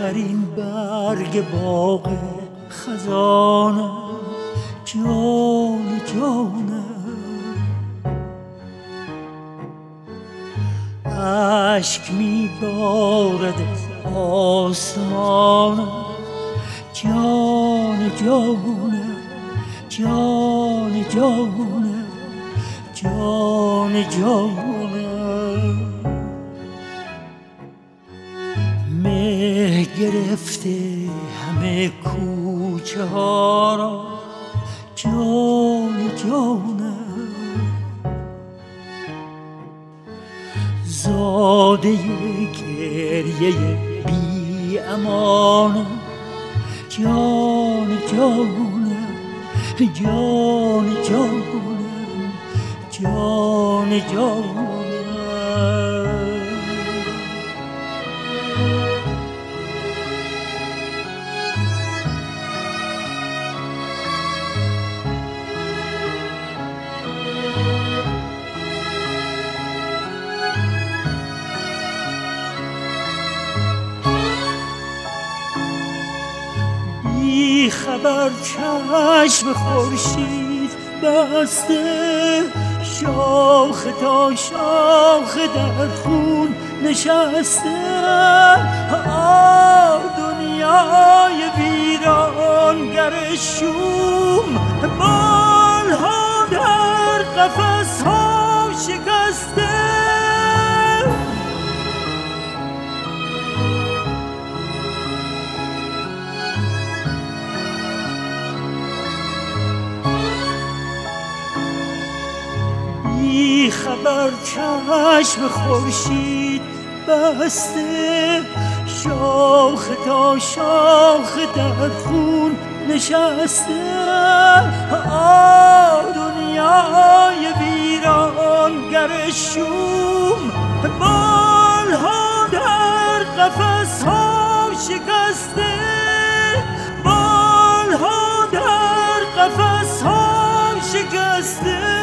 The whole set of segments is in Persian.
آخرین برگ باغ خزانم، جان جانم. اشک میبارد از آسمانم، جان جانم، جان جانم، جان جانم. مه گرفته همه کوچه ها را، جان جانم. زاده گریه بی امانم، جان جانم، جان جانم، جان جانم. بی خبر چشم خورشید بسته، شاخ تا شاخ در خون نشسته. دنیای ویرانگر شوم، بالها در قفس ها شکسته. بی خبر چشم خورشید بسته، شاخ تا شاخ در خون نشسته. دنیای ویرانگر شوم، بالها در قفس ها شکسته. بالها در قفس ها شکسته.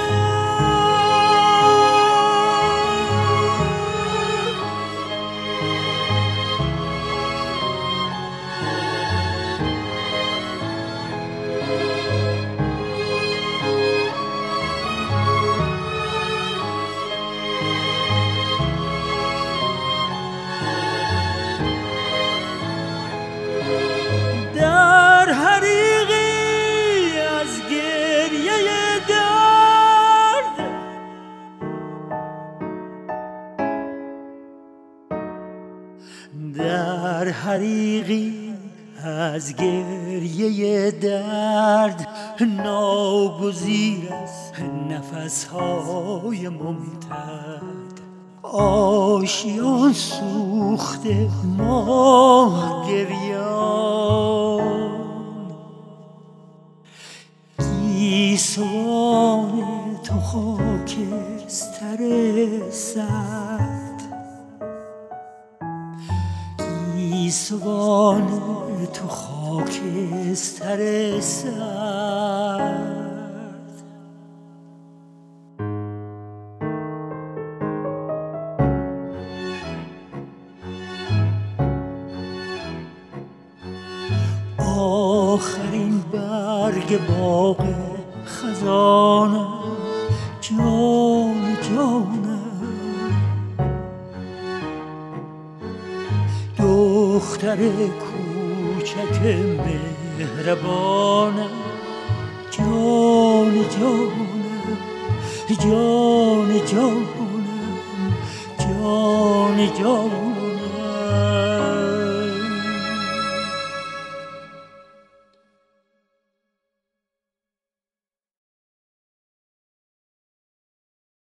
در حریقی از گریه درد، در حریقی از گریه درد، ناگزیر از نفسهای ممتد. آشیان سوخته ماه گریان، گیسوان تو خاکستر سرد. گیسوان تو خاکستر سرد. آخرین برگ باغ خزانم، جان جانم. دختر کوچک مهربانم، جان جانم، جان جانم، جان جانم.